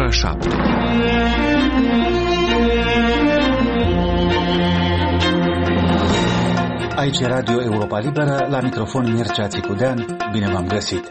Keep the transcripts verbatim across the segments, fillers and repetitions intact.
ora șapte. Aici e Radio Europa Liberă, la microfon Mircea Țicudean. Bine v-am găsit!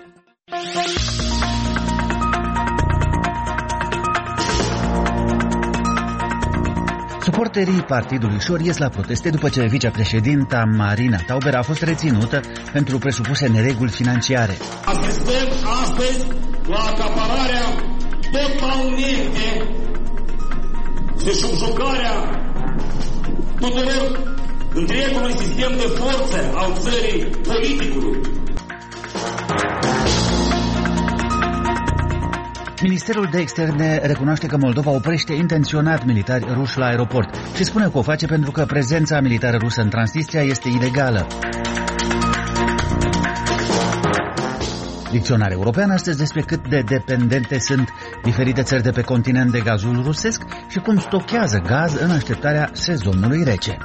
Suporterii Partidului Șor ies la proteste după ce vicepreședinta Marina Tauber a fost reținută pentru presupuse nereguli financiare. Asistăm astăzi la acapararea totalmente și subjugarea tuturor întregului sistem de forță al țării politicului. Ministerul de Externe recunoaște că Moldova oprește intenționat militari ruși la aeroport și spune că o face pentru că prezența militară rusă în Transnistria este ilegală. Dicționar european astăzi despre cât de dependente sunt diferite țări de pe continent de gazul rusesc și cum stochează gaz în așteptarea sezonului rece.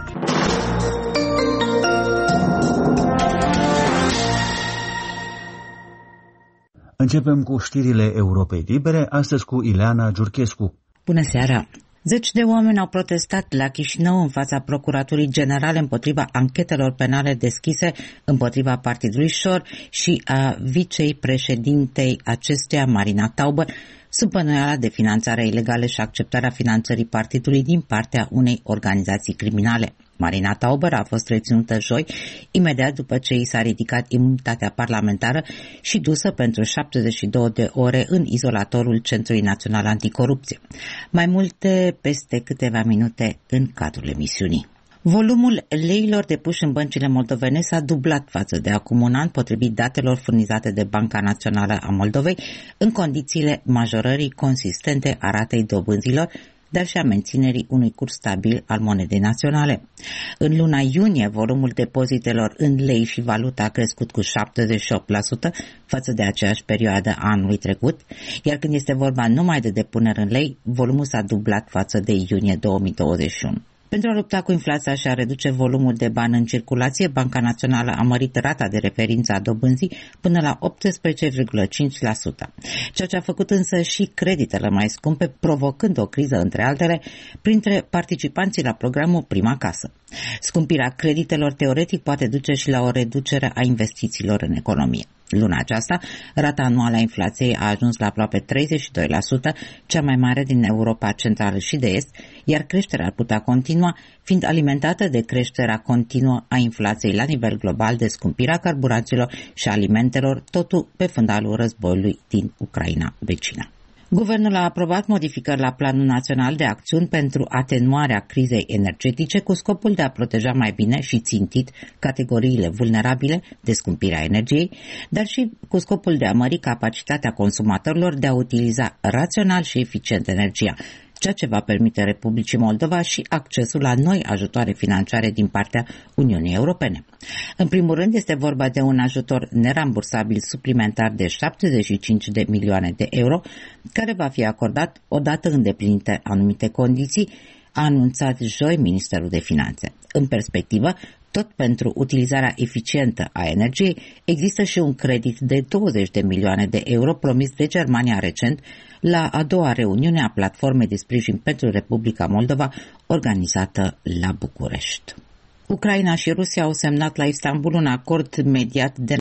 Începem cu știrile Europei Libere, astăzi cu Ileana Giurchescu. Bună seara! Zeci de oameni au protestat la Chișinău în fața Procuraturii Generale împotriva anchetelor penale deschise împotriva Partidului Șor și a vicei președintei acestuia, Marina Tauber, sub bănuiala de finanțare ilegală și acceptarea finanțării partidului din partea unei organizații criminale. Marina Tauber a fost reținută joi, imediat după ce i s-a ridicat imunitatea parlamentară și dusă pentru șaptezeci și două de ore în izolatorul Centrului Național Anticorupție. Mai multe peste câteva minute în cadrul emisiunii. Volumul leilor depuși în băncile moldovene s-a dublat față de acum un an, potrivit datelor furnizate de Banca Națională a Moldovei, în condițiile majorării consistente a ratei dobânzilor, dar și a menținerii unui curs stabil al monedei naționale. În luna iunie, volumul depozitelor în lei și valută a crescut cu șaptezeci și opt la sută față de aceeași perioadă a anului trecut, iar când este vorba numai de depuneri în lei, volumul s-a dublat față de iunie două mii douăzeci și unu. Pentru a lupta cu inflația și a reduce volumul de bani în circulație, Banca Națională a mărit rata de referință a dobânzii până la optsprezece virgulă cinci la sută, ceea ce a făcut însă și creditele mai scumpe, provocând o criză, între altele, printre participanții la programul Prima Casă. Scumpirea creditelor teoretic poate duce și la o reducere a investițiilor în economie. Luna aceasta, rata anuală a inflației a ajuns la aproape treizeci și doi la sută, cea mai mare din Europa Centrală și de Est, iar creșterea ar putea continua, fiind alimentată de creșterea continuă a inflației la nivel global, de scumpirea carburanților și alimentelor, totul pe fundalul războiului din Ucraina vecină. Guvernul a aprobat modificări la Planul Național de Acțiuni pentru atenuarea crizei energetice cu scopul de a proteja mai bine și țintit categoriile vulnerabile de scumpirea energiei, dar și cu scopul de a mări capacitatea consumatorilor de a utiliza rațional și eficient energia, ceea ce va permite Republicii Moldova și accesul la noi ajutoare financiare din partea Uniunii Europene. În primul rând este vorba de un ajutor nerambursabil suplimentar de șaptezeci și cinci de milioane de euro, care va fi acordat odată îndeplinite anumite condiții, a anunțat joi Ministerul de Finanțe. În perspectivă, tot pentru utilizarea eficientă a energiei, există și un credit de douăzeci de milioane de euro promis de Germania recent la a doua reuniune a Platformei de Sprijin pentru Republica Moldova, organizată la București. Ucraina și Rusia au semnat la Istanbul un acord mediat de